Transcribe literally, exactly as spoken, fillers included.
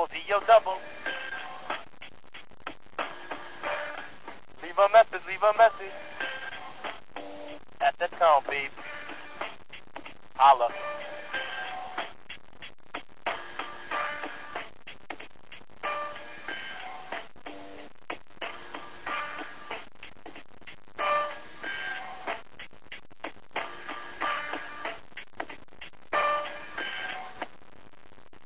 double, D O double. Leave a message, leave a message. At the town, babe. Holla.